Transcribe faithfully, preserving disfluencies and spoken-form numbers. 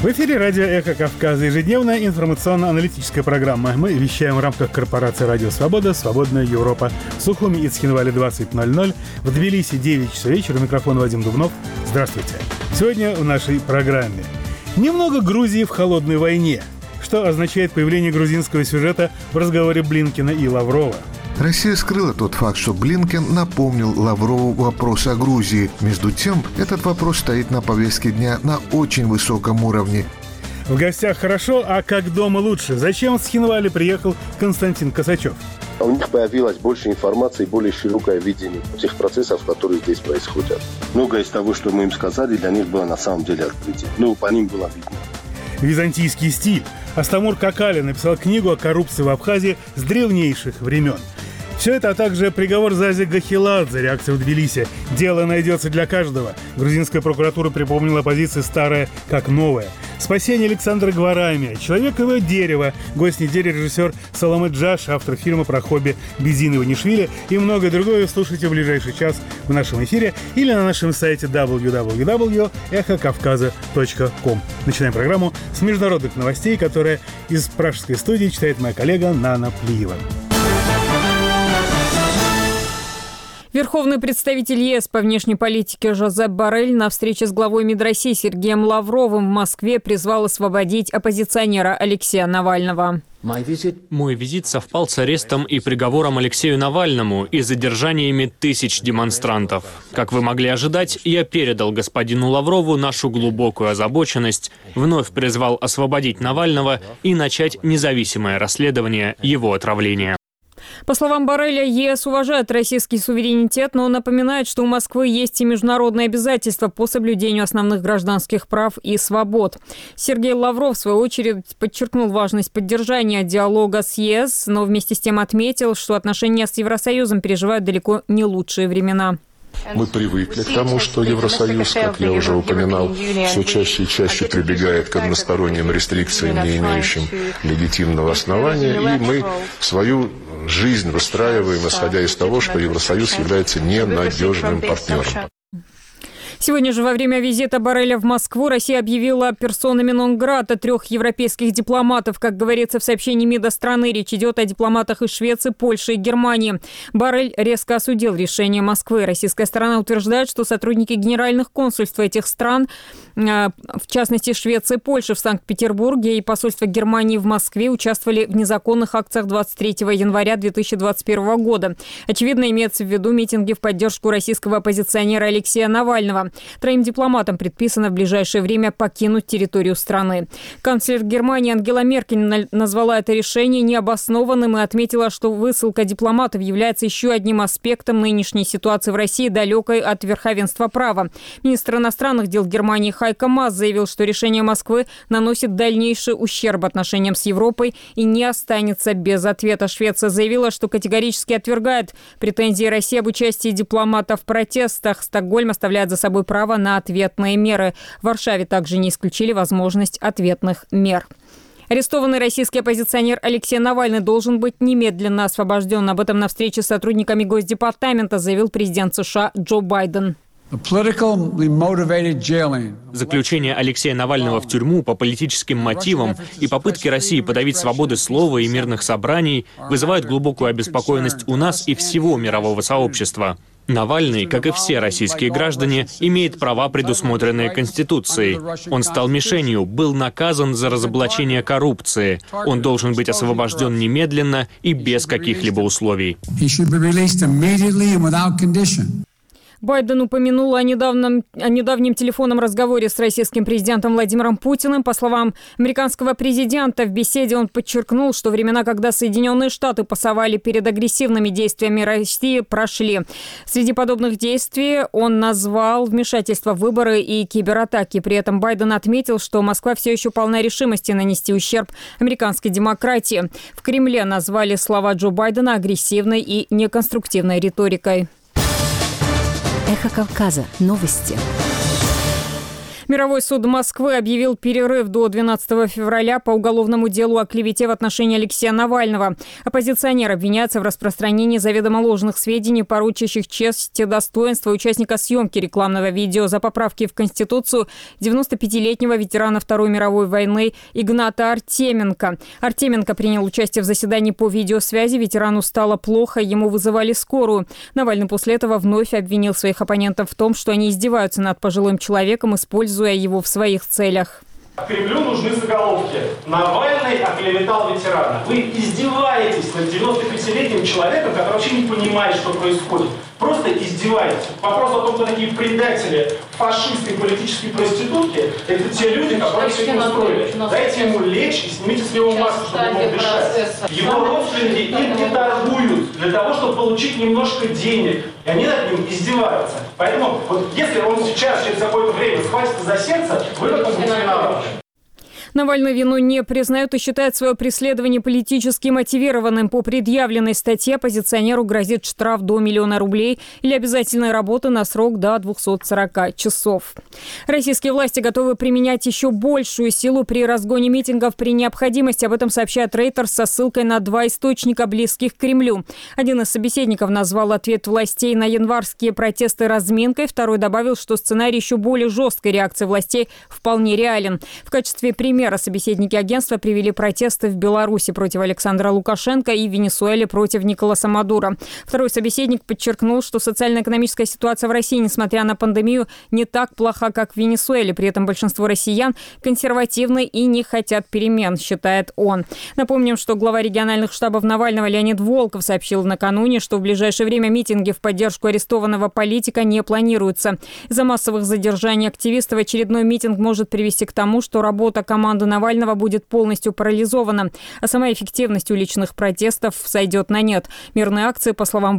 В эфире радио «Эхо Кавказа», ежедневная информационно-аналитическая программа. Мы вещаем в рамках корпорации «Радио Свобода», «Свободная Европа». В Сухуми и Цхинвале двадцать ноль ноль, в Тбилиси девять часов вечера. Микрофон Вадим Дубнов. Здравствуйте. Сегодня в нашей программе немного Грузии в холодной войне, что означает появление грузинского сюжета в разговоре Блинкена и Лаврова. Россия скрыла тот факт, что Блинкен напомнил Лаврову вопрос о Грузии. Между тем, этот вопрос стоит на повестке дня на очень высоком уровне. В гостях хорошо, а как дома лучше? Зачем в Цхинвале приехал Константин Косачев? У них появилось больше информации, более широкое видение всех процессов, которые здесь происходят. Многое из того, что мы им сказали, для них было на самом деле открытие. Ну, по ним было видно. Византийский стиль. Астамур Какали написал книгу о коррупции в Абхазии с древнейших времен. Все это, а также приговор Зази Гахеладзе, реакция в Тбилиси. Дело найдется для каждого. Грузинская прокуратура припомнила позиции старая как новая. Спасение Александра Гварами, Человековое дерево, гость недели режиссер Саламе Джаш, автор фильма про хобби Бизины Иванишвили и многое другое слушайте в ближайший час в нашем эфире или на нашем сайте дабл ю дабл ю дабл ю точка эхо кавказа точка ком. Начинаем программу с международных новостей, которые из пражской студии читает моя коллега Нана Плиева. Верховный представитель ЕС по внешней политике Жозеп Боррель на встрече с главой МИД России Сергеем Лавровым в Москве призвал освободить оппозиционера Алексея Навального. Мой визит совпал с арестом и приговором Алексею Навальному и задержаниями тысяч демонстрантов. Как вы могли ожидать, я передал господину Лаврову нашу глубокую озабоченность, вновь призвал освободить Навального и начать независимое расследование его отравления. По словам Борреля, ЕС уважает российский суверенитет, но напоминает, что у Москвы есть и международные обязательства по соблюдению основных гражданских прав и свобод. Сергей Лавров, в свою очередь, подчеркнул важность поддержания диалога с ЕС, но вместе с тем отметил, что отношения с Евросоюзом переживают далеко не лучшие времена. Мы привыкли к тому, что Евросоюз, как я уже упоминал, все чаще и чаще прибегает к односторонним рестрикциям, не имеющим легитимного основания, и мы свою жизнь выстраиваем, исходя из того, что Евросоюз является ненадежным партнером. Сегодня же во время визита Борреля в Москву Россия объявила персонами нон-грата трех европейских дипломатов. Как говорится в сообщении МИДа страны, речь идет о дипломатах из Швеции, Польши и Германии. Боррель резко осудил решение Москвы. Российская сторона утверждает, что сотрудники генеральных консульств этих стран, в частности Швеции и Польши в Санкт-Петербурге и посольства Германии в Москве, участвовали в незаконных акциях двадцать третьего января две тысячи двадцать первого года. Очевидно, имеется в виду митинги в поддержку российского оппозиционера Алексея Навального. Троим дипломатам предписано в ближайшее время покинуть территорию страны. Канцлер Германии Ангела Меркель назвала это решение необоснованным и отметила, что высылка дипломатов является еще одним аспектом нынешней ситуации в России, далекой от верховенства права. Министр иностранных дел Германии Хайко Маас заявил, что решение Москвы наносит дальнейший ущерб отношениям с Европой и не останется без ответа. Швеция заявила, что категорически отвергает претензии России об участии дипломатов в протестах. Стокгольм оставляет за собой право на ответные меры. В Варшаве также не исключили возможность ответных мер. Арестованный российский оппозиционер Алексей Навальный должен быть немедленно освобожден. Об этом на встрече с сотрудниками Госдепартамента заявил президент США Джо Байден. Заключение Алексея Навального в тюрьму по политическим мотивам и попытки России подавить свободы слова и мирных собраний вызывают глубокую обеспокоенность у нас и всего мирового сообщества. Навальный, как и все российские граждане, имеет права, предусмотренные Конституцией. Он стал мишенью, был наказан за разоблачение коррупции. Он должен быть освобожден немедленно и без каких-либо условий. Байден упомянул о недавнем, о недавнем телефонном разговоре с российским президентом Владимиром Путиным. По словам американского президента, в беседе он подчеркнул, что времена, когда Соединенные Штаты пасовали перед агрессивными действиями России, прошли. Среди подобных действий он назвал вмешательство в выборы и кибератаки. При этом Байден отметил, что Москва все еще полна решимости нанести ущерб американской демократии. В Кремле назвали слова Джо Байдена агрессивной и неконструктивной риторикой. Эхо Кавказа. Новости. Мировой суд Москвы объявил перерыв до двенадцатого февраля по уголовному делу о клевете в отношении Алексея Навального. Оппозиционер обвиняется в распространении заведомо ложных сведений, порочащих честь и достоинство участника съемки рекламного видео за поправки в Конституцию девяностопятилетнего ветерана Второй мировой войны Игната Артеменко. Артеменко принял участие в заседании по видеосвязи. Ветерану стало плохо, ему вызывали скорую. Навальный после этого вновь обвинил своих оппонентов в том, что они издеваются над пожилым человеком, используя его в своих целях. Кремлю нужны заголовки. Навальный оклеветал ветерана. Вы издеваетесь над девяностопятилетним человеком, который вообще не понимает, что происходит. Просто издеваетесь. Вопрос о том, кто такие предатели, фашисты, политические проститутки, это те люди, которые все это устроили. Дайте ему лечь и снимите с него маску, чтобы он мог дышать. Его родственники им не торгуют для того, чтобы получить немножко денег. И они над ним издеваются. Поэтому вот если он сейчас, через какое-то время схватится за сердце, вы в этом будете виноваты. Навальный вину не признает и считает свое преследование политически мотивированным. По предъявленной статье оппозиционеру грозит штраф до миллиона рублей или обязательная работа на срок до двухсот сорока часов. Российские власти готовы применять еще большую силу при разгоне митингов при необходимости. Об этом сообщает Reuters со ссылкой на два источника, близких к Кремлю. Один из собеседников назвал ответ властей на январские протесты разминкой. Второй добавил, что сценарий еще более жесткой реакции властей вполне реален. В качестве примера собеседники агентства привели протесты в Беларуси против Александра Лукашенко и в Венесуэле против Николаса Мадуро. Второй собеседник подчеркнул, что социально-экономическая ситуация в России, несмотря на пандемию, не так плоха, как в Венесуэле. При этом большинство россиян консервативны и не хотят перемен, считает он. Напомним, что глава региональных штабов Навального Леонид Волков сообщил накануне, что в ближайшее время митинги в поддержку арестованного политика не планируются. Из-за массовых задержаний активистов очередной митинг может привести к тому, что работа команды Команда Навального будет полностью парализована, а сама эффективность уличных протестов сойдет на нет. Мирные акции, по словам